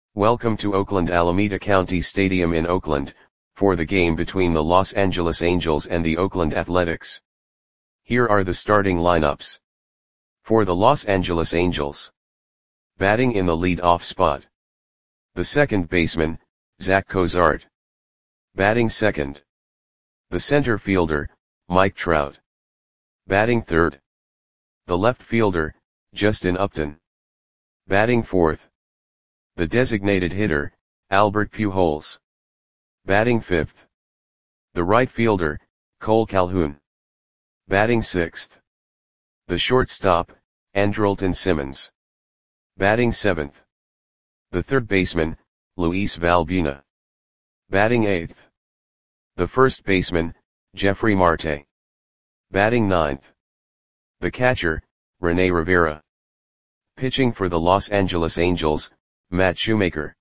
Welcome to Oakland Alameda County Stadium in Oakland, for the game between the Los Angeles Angels and the Oakland Athletics. Here are the starting lineups. For the Los Angeles Angels. Batting in the lead-off spot. The second baseman, Zach Cozart. Batting second. The center fielder, Mike Trout. Batting third. The left fielder, Justin Upton. Batting fourth. The designated hitter, Albert Pujols. Batting fifth. The right fielder, Cole Calhoun. Batting sixth. The shortstop, Andrelton Simmons. Batting seventh. The third baseman, Luis Valbuena. Batting eighth. The first baseman, Jeffrey Marte. Batting ninth. The catcher, Rene Rivera. Pitching for the Los Angeles Angels, Matt Shoemaker.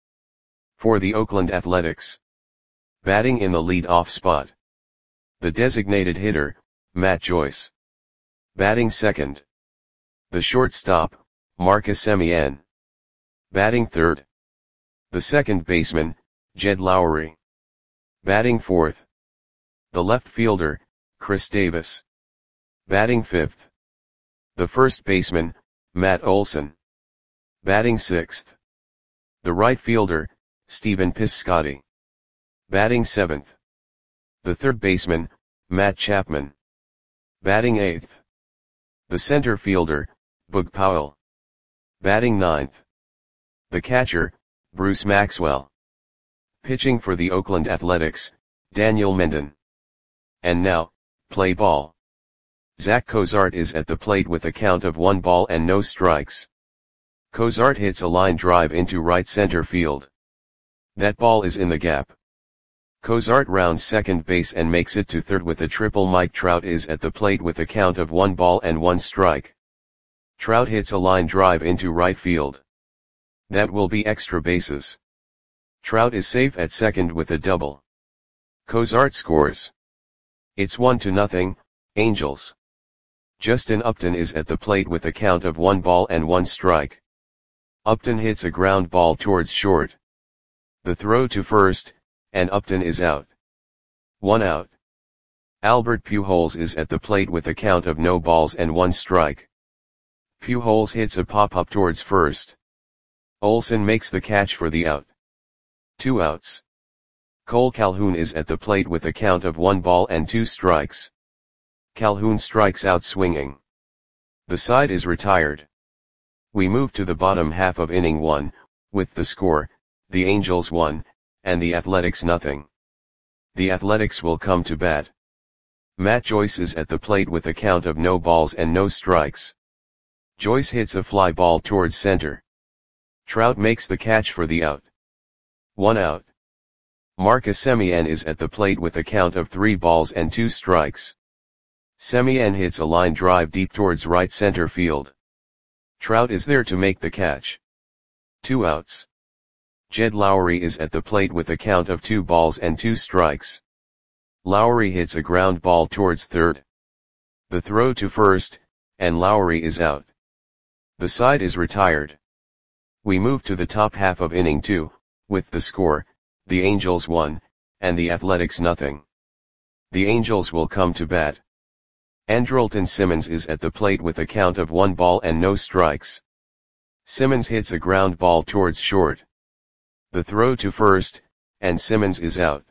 For the Oakland Athletics. Batting in the lead-off spot. The designated hitter, Matt Joyce. Batting second. The shortstop, Marcus Semien. Batting third. The second baseman, Jed Lowrie. Batting fourth. The left fielder, Chris Davis. Batting fifth. The first baseman, Matt Olson. Batting sixth. The right fielder, Stephen Piscotty. Batting seventh. The third baseman, Matt Chapman. Batting eighth. The center fielder, Boog Powell. Batting ninth. The catcher, Bruce Maxwell. Pitching for the Oakland Athletics, Daniel Mendon. And now, play ball. Zach Cozart is at the plate with a count of 1 ball and no strikes. Cozart hits a line drive into right center field. That ball is in the gap. Cozart rounds second base and makes it to third with a triple. Mike Trout is at the plate with a count of 1 ball and 1 strike. Trout hits a line drive into right field. That will be extra bases. Trout is safe at second with a double. Cozart scores. It's 1-0, Angels. Justin Upton is at the plate with a count of 1 ball and 1 strike. Upton hits a ground ball towards short. The throw to first, and Upton is out. 1 out. Albert Pujols is at the plate with a count of no balls and 1 strike. Pujols hits a pop-up towards first. Olson makes the catch for the out. 2 outs. Cole Calhoun is at the plate with a count of 1 ball and 2 strikes. Calhoun strikes out swinging. The side is retired. We move to the bottom half of inning 1, with the score, the Angels 1, and the Athletics 0. The Athletics will come to bat. Matt Joyce is at the plate with a count of no balls and no strikes. Joyce hits a fly ball towards center. Trout makes the catch for the out. 1 out. Marcus Semien is at the plate with a count of 3 balls and 2 strikes. Semien hits a line drive deep towards right center field. Trout is there to make the catch. 2 outs. Jed Lowrie is at the plate with a count of 2 balls and 2 strikes. Lowrie hits a ground ball towards third. The throw to first, and Lowrie is out. The side is retired. We move to the top half of inning 2, with the score, the Angels 1, and the Athletics 0. The Angels will come to bat. Andrelton Simmons is at the plate with a count of 1 ball and no strikes. Simmons hits a ground ball towards short. The throw to first, and Simmons is out.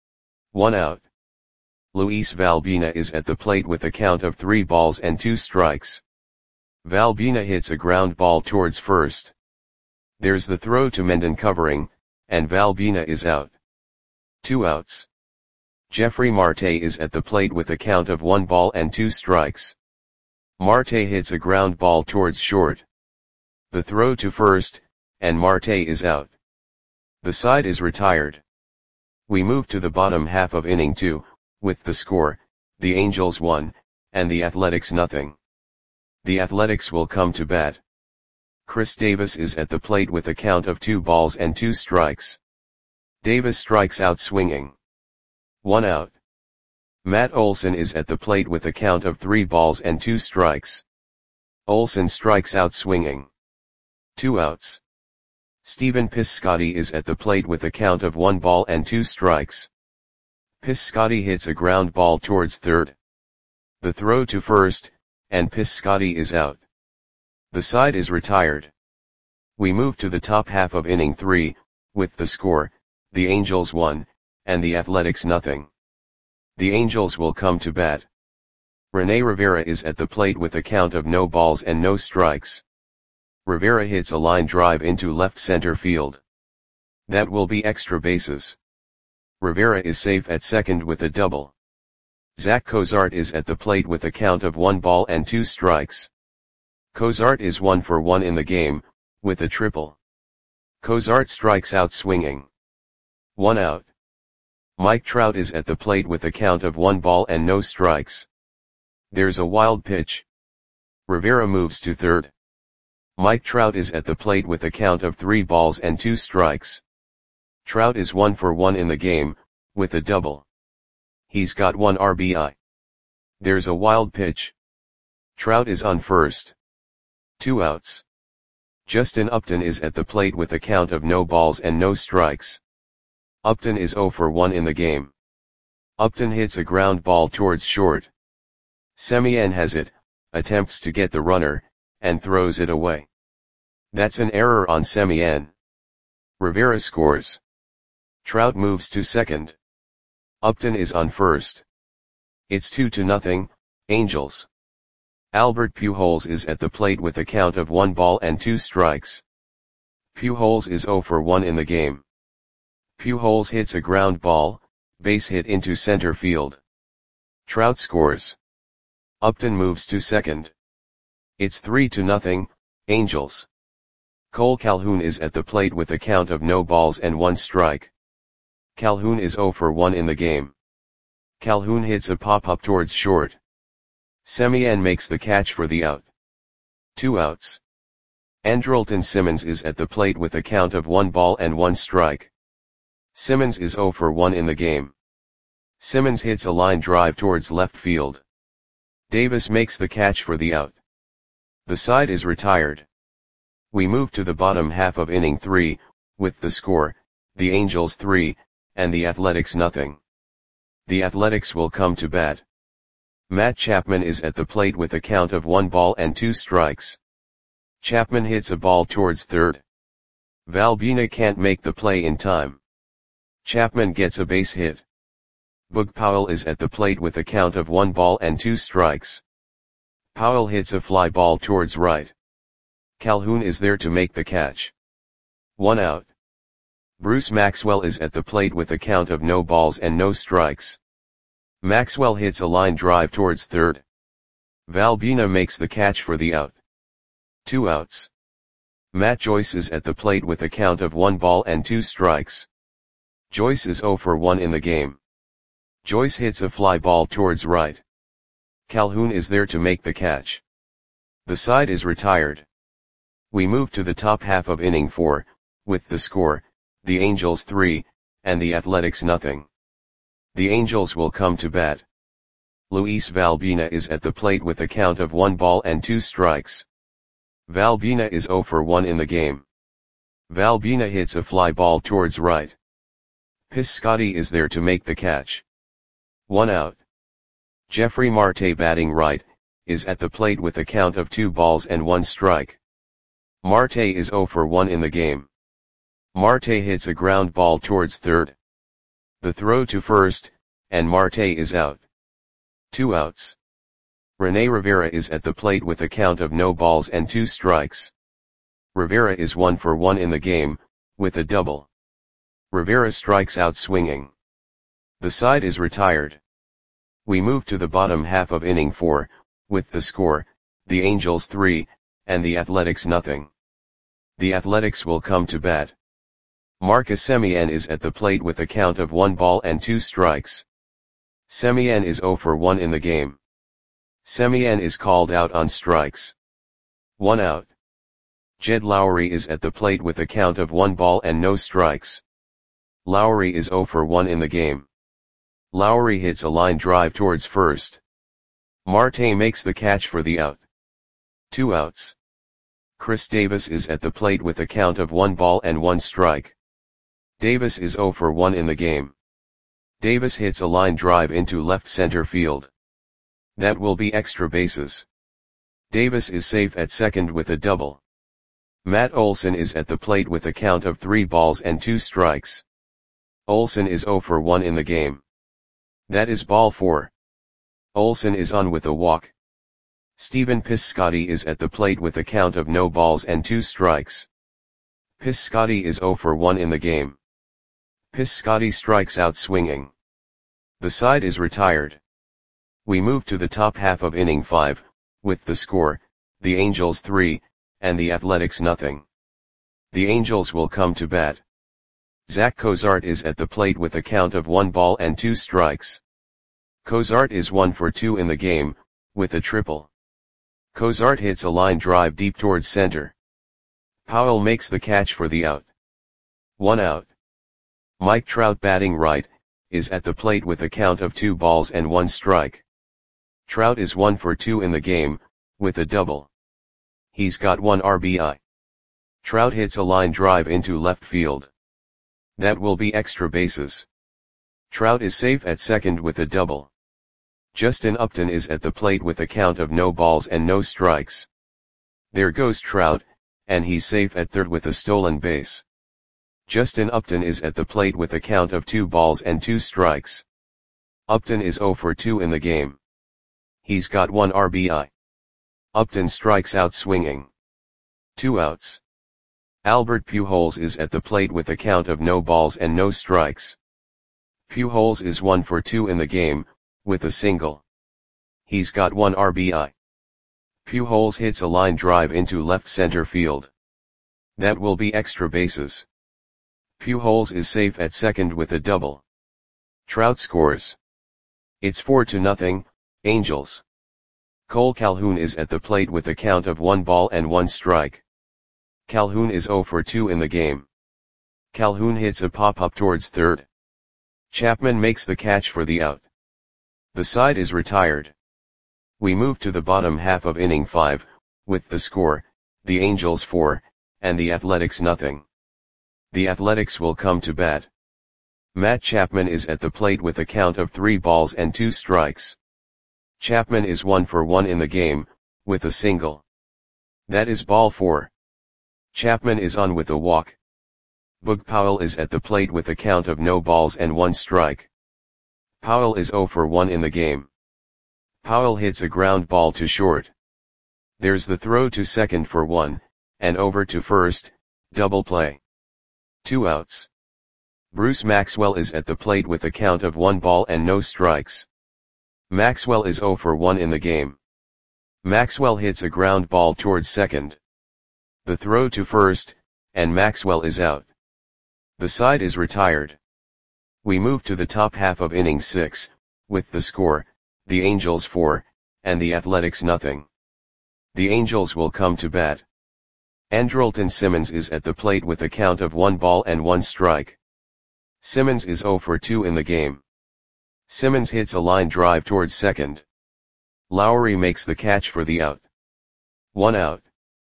1 out. Luis Valbuena is at the plate with a count of 3 balls and 2 strikes. Valbuena hits a ground ball towards first. There's the throw to Mendon covering, and Valbuena is out. 2 outs. Jeffrey Marte is at the plate with a count of 1 ball and 2 strikes. Marte hits a ground ball towards short. The throw to first, and Marte is out. The side is retired. We move to the bottom half of inning 2, with the score, the Angels 1, and the Athletics 0. The Athletics will come to bat. Chris Davis is at the plate with a count of 2 balls and 2 strikes. Davis strikes out swinging. 1 out. Matt Olson is at the plate with a count of 3 balls and 2 strikes. Olson strikes out swinging. 2 outs. Stephen Piscotty is at the plate with a count of 1 ball and 2 strikes. Piscotty hits a ground ball towards third. The throw to first, and Piscotty is out. The side is retired. We move to the top half of inning 3, with the score, the Angels 1, and the Athletics nothing. The Angels will come to bat. Rene Rivera is at the plate with a count of no balls and no strikes. Rivera hits a line drive into left center field. That will be extra bases. Rivera is safe at second with a double. Zach Cozart is at the plate with a count of 1 ball and 2 strikes. Cozart is 1 for 1 in the game, with a triple. Cozart strikes out swinging. 1 out. Mike Trout is at the plate with a count of 1 ball and no strikes. There's a wild pitch. Rivera moves to third. Mike Trout is at the plate with a count of 3 balls and 2 strikes. Trout is 1 for 1 in the game, with a double. He's got 1 RBI. There's a wild pitch. Trout is on first. 2 outs. Justin Upton is at the plate with a count of no balls and no strikes. Upton is 0 for 1 in the game. Upton hits a ground ball towards short. Semien has it, attempts to get the runner, and throws it away. That's an error on Semien. Rivera scores. Trout moves to second. Upton is on first. It's 2-0, Angels. Albert Pujols is at the plate with a count of 1 ball and 2 strikes. Pujols is 0 for 1 in the game. Pujols hits a ground ball, base hit into center field. Trout scores. Upton moves to second. It's 3-0, Angels. Cole Calhoun is at the plate with a count of no balls and 1 strike. Calhoun is 0 for 1 in the game. Calhoun hits a pop-up towards short. Semien makes the catch for the out. 2 outs. Andrelton Simmons is at the plate with a count of 1 ball and 1 strike. Simmons is 0 for 1 in the game. Simmons hits a line drive towards left field. Davis makes the catch for the out. The side is retired. We move to the bottom half of inning 3, with the score, the Angels 3, and the Athletics nothing. The Athletics will come to bat. Matt Chapman is at the plate with a count of 1 ball and 2 strikes. Chapman hits a ball towards third. Valbuena can't make the play in time. Chapman gets a base hit. Boog Powell is at the plate with a count of 1 ball and 2 strikes. Powell hits a fly ball towards right. Calhoun is there to make the catch. 1 out. Bruce Maxwell is at the plate with a count of no balls and no strikes. Maxwell hits a line drive towards third. Valbuena makes the catch for the out. 2 outs. Matt Joyce is at the plate with a count of 1 ball and 2 strikes. Joyce is 0 for 1 in the game. Joyce hits a fly ball towards right. Calhoun is there to make the catch. The side is retired. We move to the top half of inning 4, with the score, the Angels 3, and the Athletics nothing. The Angels will come to bat. Luis Valbuena is at the plate with a count of 1 ball and 2 strikes. Valbuena is 0 for 1 in the game. Valbuena hits a fly ball towards right. Piscotty is there to make the catch. 1 out. Jeffrey Marte batting right, is at the plate with a count of 2 balls and 1 strike. Marte is 0 for 1 in the game. Marte hits a ground ball towards third. The throw to first, and Marte is out. 2 outs. Rene Rivera is at the plate with a count of no balls and 2 strikes. Rivera is 1 for 1 in the game, with a double. Rivera strikes out swinging. The side is retired. We move to the bottom half of inning 4, with the score, the Angels 3, and the Athletics nothing. The Athletics will come to bat. Marcus Semien is at the plate with a count of 1 ball and 2 strikes. Semien is 0 for 1 in the game. Semien is called out on strikes. 1 out. Jed Lowry is at the plate with a count of 1 ball and no strikes. Lowry is 0 for 1 in the game. Lowry hits a line drive towards first. Marte makes the catch for the out. 2 outs. Chris Davis is at the plate with a count of 1 ball and 1 strike. Davis is 0 for 1 in the game. Davis hits a line drive into left center field. That will be extra bases. Davis is safe at second with a double. Matt Olson is at the plate with a count of 3 balls and 2 strikes. Olson is 0 for 1 in the game. That is ball 4. Olson is on with a walk. Stephen Piscotty is at the plate with a count of no balls and 2 strikes. Piscotty is 0 for 1 in the game. Piscotty strikes out swinging. The side is retired. We move to the top half of inning 5, with the score, the Angels 3, and the Athletics nothing. The Angels will come to bat. Zach Cozart is at the plate with a count of 1 ball and 2 strikes. Cozart is 1 for 2 in the game, with a triple. Cozart hits a line drive deep towards center. Powell makes the catch for the out. 1 out. Mike Trout, batting right, is at the plate with a count of 2 balls and 1 strike. Trout is 1 for 2 in the game, with a double. He's got 1 RBI. Trout hits a line drive into left field. That will be extra bases. Trout is safe at second with a double. Justin Upton is at the plate with a count of no balls and no strikes. There goes Trout, and he's safe at third with a stolen base. Justin Upton is at the plate with a count of 2 balls and 2 strikes. Upton is 0 for 2 in the game. He's got 1 RBI. Upton strikes out swinging. 2 outs. Albert Pujols is at the plate with a count of no balls and no strikes. Pujols is 1 for 2 in the game, with a single. He's got 1 RBI. Pujols hits a line drive into left center field. That will be extra bases. Pujols is safe at second with a double. Trout scores. It's 4-0, Angels. Cole Calhoun is at the plate with a count of 1 ball and 1 strike. Calhoun is 0 for 2 in the game. Calhoun hits a pop-up towards third. Chapman makes the catch for the out. The side is retired. We move to the bottom half of inning 5, with the score, the Angels 4, and the Athletics nothing. The Athletics will come to bat. Matt Chapman is at the plate with a count of 3 balls and 2 strikes. Chapman is 1 for 1 in the game, with a single. That is ball 4. Chapman is on with a walk. Boog Powell is at the plate with a count of no balls and 1 strike. Powell is 0 for 1 in the game. Powell hits a ground ball to short. There's the throw to second for 1, and over to first, double play. 2 outs. Bruce Maxwell is at the plate with a count of 1 ball and no strikes. Maxwell is 0 for 1 in the game. Maxwell hits a ground ball towards second. The throw to first, and Maxwell is out. The side is retired. We move to the top half of inning 6, with the score, the Angels 4, and the Athletics nothing. The Angels will come to bat. Andrelton Simmons is at the plate with a count of 1 ball and 1 strike. Simmons is 0 for 2 in the game. Simmons hits a line drive towards second. Lowry makes the catch for the out. 1 out.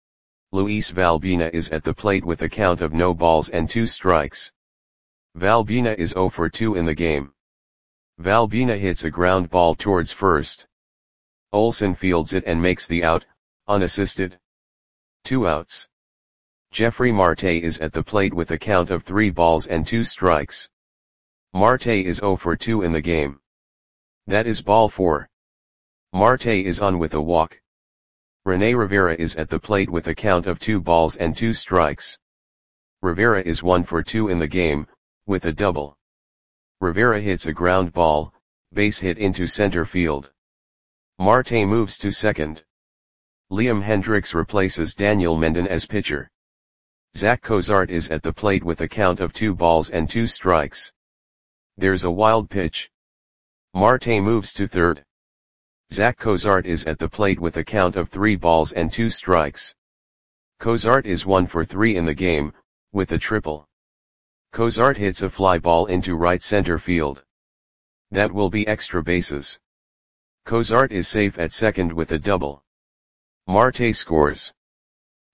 Luis Valbuena is at the plate with a count of no balls and 2 strikes. Valbuena is 0 for 2 in the game. Valbuena hits a ground ball towards first. Olson fields it and makes the out, unassisted. 2 outs. Jeffrey Marte is at the plate with a count of 3 balls and 2 strikes. Marte is 0 for 2 in the game. That is ball 4. Marte is on with a walk. Rene Rivera is at the plate with a count of 2 balls and 2 strikes. Rivera is 1 for 2 in the game, with a double. Rivera hits a ground ball, base hit into center field. Marte moves to second. Liam Hendriks replaces Daniel Mendon as pitcher. Zach Cozart is at the plate with a count of 2 balls and 2 strikes. There's a wild pitch. Marte moves to third. Zach Cozart is at the plate with a count of 3 balls and 2 strikes. Cozart is 1 for 3 in the game, with a triple. Cozart hits a fly ball into right center field. That will be extra bases. Cozart is safe at second with a double. Marte scores.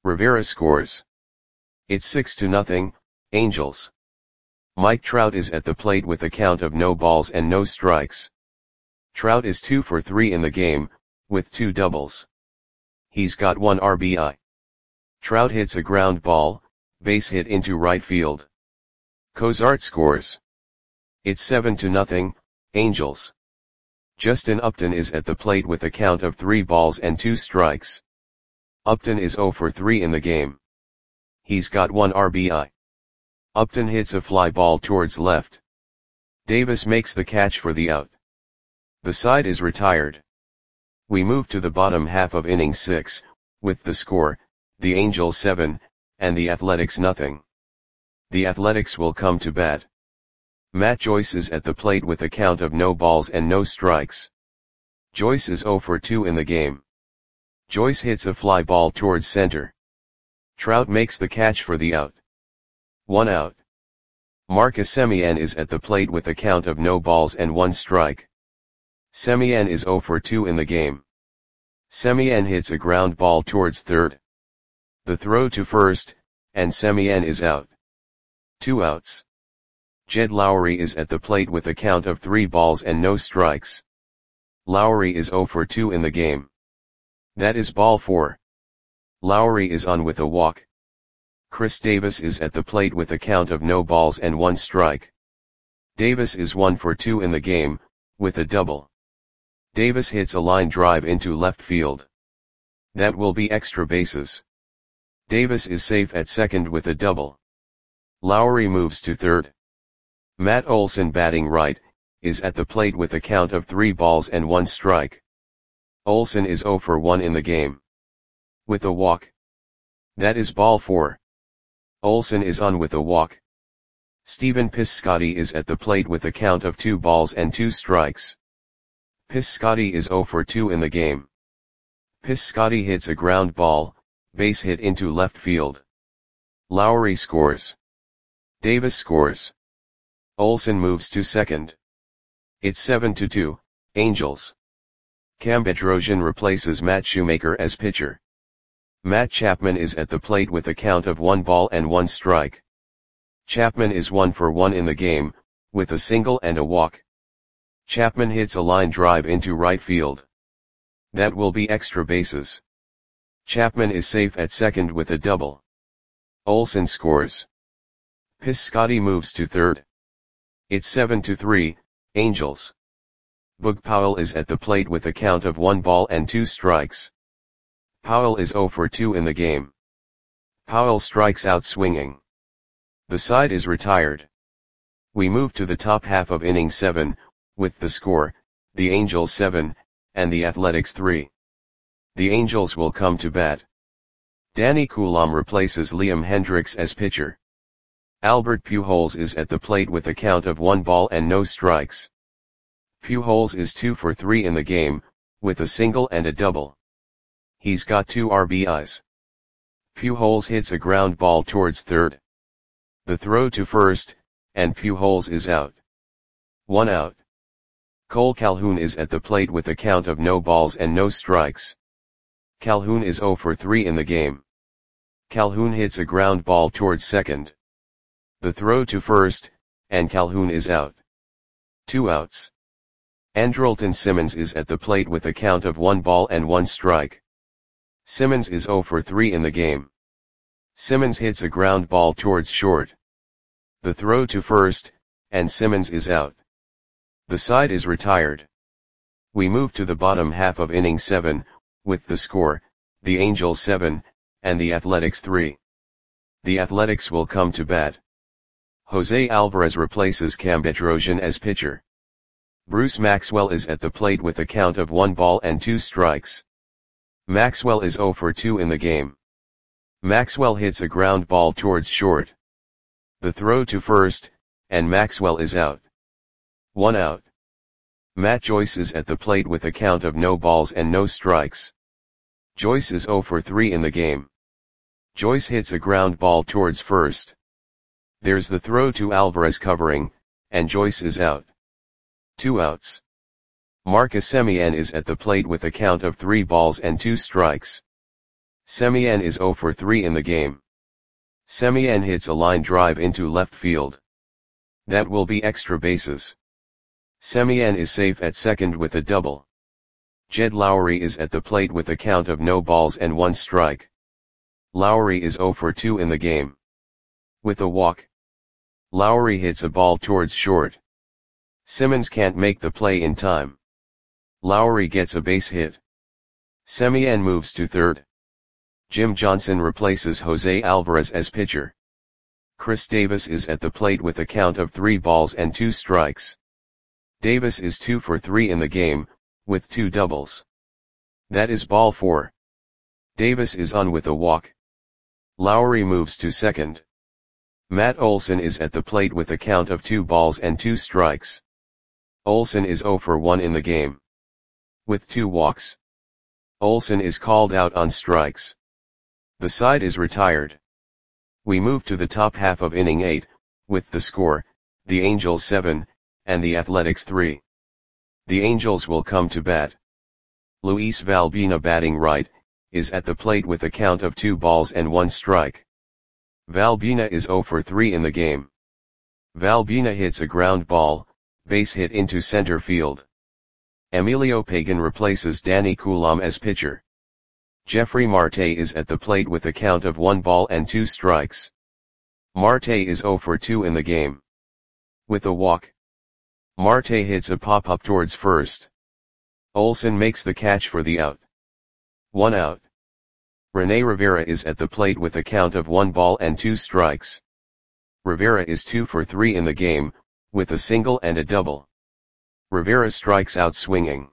Rivera scores. It's 6-0, Angels. Mike Trout is at the plate with a count of no balls and no strikes. Trout is 2 for 3 in the game, with 2 doubles. He's got 1 RBI. Trout hits a ground ball, base hit into right field. Cozart scores. It's 7-0, Angels. Justin Upton is at the plate with a count of 3 balls and 2 strikes. Upton is 0 for 3 in the game. He's got 1 RBI. Upton hits a fly ball towards left. Davis makes the catch for the out. The side is retired. We move to the bottom half of inning 6, with the score, the Angels 7, and the Athletics nothing. The Athletics will come to bat. Matt Joyce is at the plate with a count of no balls and no strikes. Joyce is 0 for 2 in the game. Joyce hits a fly ball towards center. Trout makes the catch for the out. 1 out. Marcus Semien is at the plate with a count of no balls and 1 strike. Semien is 0 for 2 in the game. Semien hits a ground ball towards third. The throw to first, and Semien is out. 2 outs. Jed Lowry is at the plate with a count of 3 balls and no strikes. Lowry is 0 for 2 in the game. That is ball 4. Lowry is on with a walk. Chris Davis is at the plate with a count of no balls and 1 strike. Davis is 1 for 2 in the game, with a double. Davis hits a line drive into left field. That will be extra bases. Davis is safe at second with a double. Lowry moves to third. Matt Olson, batting right, is at the plate with a count of 3 balls and 1 strike. Olson is 0 for 1 in the game. With a walk. That is ball 4. Olson is on with a walk. Stephen Piscotty is at the plate with a count of 2 balls and 2 strikes. Piscotty is 0 for 2 in the game. Piscotty hits a ground ball, base hit into left field. Lowry scores. Davis scores. Olson moves to second. It's 7-2, Angels. Cam Bedrosian replaces Matt Shoemaker as pitcher. Matt Chapman is at the plate with a count of 1 ball and 1 strike. Chapman is 1 for 1 in the game, with a single and a walk. Chapman hits a line drive into right field. That will be extra bases. Chapman is safe at second with a double. Olson scores. Piscotty moves to third. It's 7-3, Angels. Boog Powell is at the plate with a count of 1 ball and 2 strikes. Powell is 0 for 2 in the game. Powell strikes out swinging. The side is retired. We move to the top half of inning 7, with the score, the Angels 7, and the Athletics 3. The Angels will come to bat. Danny Coulombe replaces Liam Hendriks as pitcher. Albert Pujols is at the plate with a count of 1 ball and no strikes. Pujols is 2 for 3 in the game, with a single and a double. He's got 2 RBIs. Pujols hits a ground ball towards third. The throw to first, and Pujols is out. 1 out. Cole Calhoun is at the plate with a count of no balls and no strikes. Calhoun is 0 for 3 in the game. Calhoun hits a ground ball towards second. The throw to first, and Calhoun is out. 2 outs. Andrelton Simmons is at the plate with a count of 1 ball and 1 strike. Simmons is 0 for 3 in the game. Simmons hits a ground ball towards short. The throw to first, and Simmons is out. The side is retired. We move to the bottom half of inning 7, with the score, the Angels 7, and the Athletics 3. The Athletics will come to bat. Jose Alvarez replaces Cam Bedrosian as pitcher. Bruce Maxwell is at the plate with a count of 1 ball and 2 strikes. Maxwell is 0 for 2 in the game. Maxwell hits a ground ball towards short. The throw to first, and Maxwell is out. 1 out. Matt Joyce is at the plate with a count of no balls and no strikes. Joyce is 0 for 3 in the game. Joyce hits a ground ball towards first. There's the throw to Alvarez covering, and Joyce is out. 2 outs. Marcus Semien is at the plate with a count of 3 balls and 2 strikes. Semien is 0 for 3 in the game. Semien hits a line drive into left field. That will be extra bases. Semien is safe at second with a double. Jed Lowry is at the plate with a count of no balls and 1 strike. Lowry is 0 for 2 in the game. With a walk, Lowry hits a ball towards short. Simmons can't make the play in time. Lowry gets a base hit. Semien moves to third. Jim Johnson replaces Jose Alvarez as pitcher. Chris Davis is at the plate with a count of 3 balls and 2 strikes. Davis is 2 for 3 in the game, with 2 doubles. That is ball 4. Davis is on with a walk. Lowry moves to second. Matt Olson is at the plate with a count of 2 balls and 2 strikes. Olson is 0 for 1 in the game. With 2 walks, Olson is called out on strikes. The side is retired. We move to the top half of inning 8, with the score, the Angels 7, and the Athletics 3. The Angels will come to bat. Luis Valbuena, batting right, is at the plate with a count of 2 balls and 1 strike. Valbuena is 0 for 3 in the game. Valbuena hits a ground ball, base hit into center field. Emilio Pagan replaces Danny Coulombe as pitcher. Jeffrey Marte is at the plate with a count of 1 ball and 2 strikes. Marte is 0 for 2 in the game. With a walk, Marte hits a pop-up towards first. Olson makes the catch for the out. 1 out. Rene Rivera is at the plate with a count of 1 ball and 2 strikes. Rivera is 2 for 3 in the game, with a single and a double. Rivera strikes out swinging.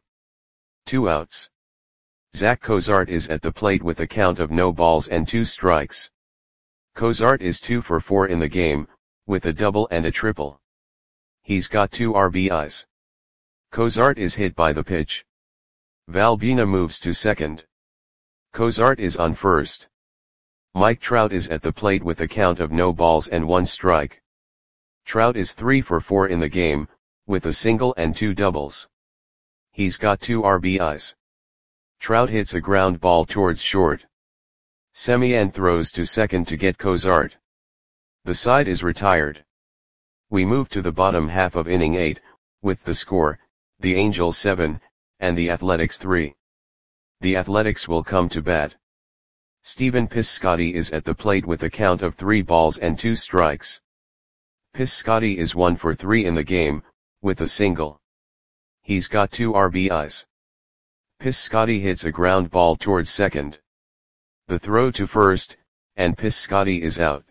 2 outs. Zach Cozart is at the plate with a count of no balls and 2 strikes. Cozart is 2 for 4 in the game, with a double and a triple. He's got 2 RBIs. Cozart is hit by the pitch. Valbuena moves to second. Cozart is on first. Mike Trout is at the plate with a count of no balls and 1 strike. Trout is 3 for 4 in the game, with a single and 2 doubles. He's got 2 RBIs. Trout hits a ground ball towards short. Semien throws to second to get Cozart. The side is retired. We move to the bottom half of inning 8, with the score, the Angels 7, and the Athletics 3. The Athletics will come to bat. Stephen Piscotty is at the plate with a count of 3 balls and 2 strikes. Piscotty is 1 for 3 in the game, with a single. He's got 2 RBIs. Piscotty hits a ground ball towards second. The throw to first, and Piscotty is out.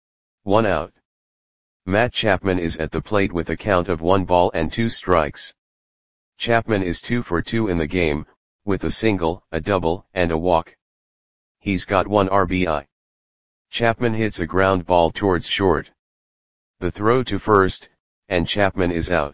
1 out. Matt Chapman is at the plate with a count of 1 ball and 2 strikes. Chapman is 2 for 2 in the game, with a single, a double, and a walk. He's got 1 RBI. Chapman hits a ground ball towards short. The throw to first, and Chapman is out.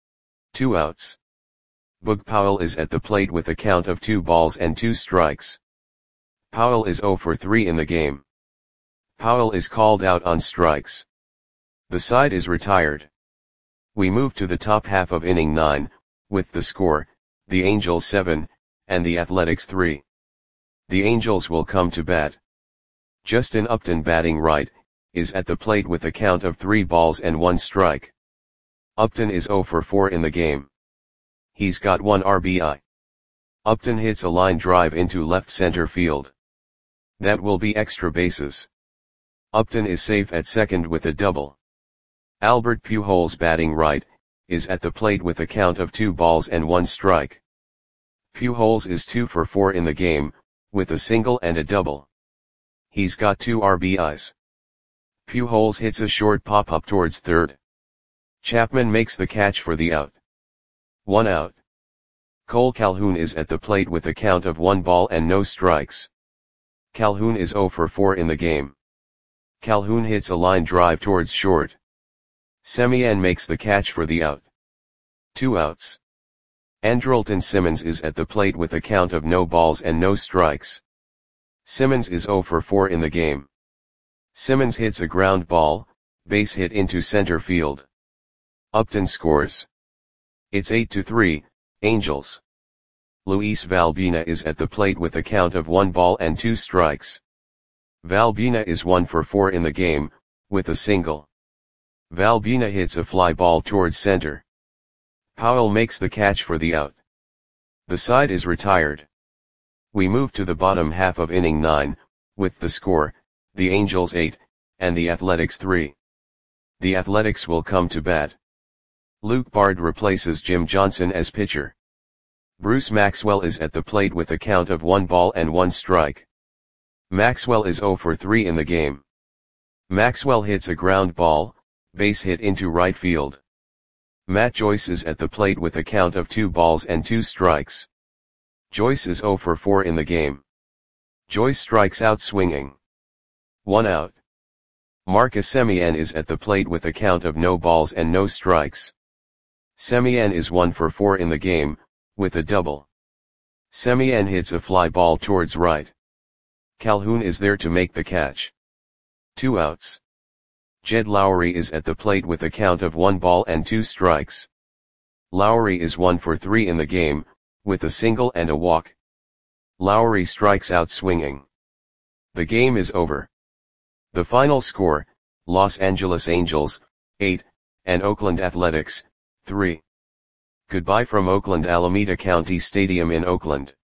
2 outs. Boog Powell is at the plate with a count of 2 balls and 2 strikes. Powell is 0 for 3 in the game. Powell is called out on strikes. The side is retired. We move to the top half of inning 9, with the score, the Angels 7, and the Athletics 3. The Angels will come to bat. Justin Upton, batting right, is at the plate with a count of 3 balls and 1 strike. Upton is 0 for 4 in the game. He's got 1 RBI. Upton hits a line drive into left center field. That will be extra bases. Upton is safe at second with a double. Albert Pujols, batting right, is at the plate with a count of 2 balls and 1 strike. Pujols is 2 for 4 in the game, with a single and a double. He's got 2 RBIs. Pujols hits a short pop-up towards third. Chapman makes the catch for the out. 1 out. Cole Calhoun is at the plate with a count of 1 ball and no strikes. Calhoun is 0 for 4 in the game. Calhoun hits a line drive towards short. Semien makes the catch for the out. 2 outs. Andrelton Simmons is at the plate with a count of no balls and no strikes. Simmons is 0 for 4 in the game. Simmons hits a ground ball, base hit into center field. Upton scores. It's 8-3, Angels. Luis Valbuena is at the plate with a count of 1 ball and 2 strikes. Valbuena is 1 for 4 in the game, with a single. Valbuena hits a fly ball towards center. Powell makes the catch for the out. The side is retired. We move to the bottom half of inning 9, with the score, the Angels 8, and the Athletics 3. The Athletics will come to bat. Luke Bard replaces Jim Johnson as pitcher. Bruce Maxwell is at the plate with a count of 1 ball and 1 strike. Maxwell is 0 for 3 in the game. Maxwell hits a ground ball, base hit into right field. Matt Joyce is at the plate with a count of 2 balls and 2 strikes. Joyce is 0 for 4 in the game. Joyce strikes out swinging. 1 out. Marcus Semien is at the plate with a count of no balls and no strikes. Semien is 1 for 4 in the game, with a double. Semien hits a fly ball towards right. Calhoun is there to make the catch. 2 outs. Jed Lowry is at the plate with a count of 1 ball and 2 strikes. Lowry is 1 for 3 in the game, with a single and a walk. Lowry strikes out swinging. The game is over. The final score, Los Angeles Angels, 8, and Oakland Athletics, 3. Goodbye from Oakland Alameda County Stadium in Oakland.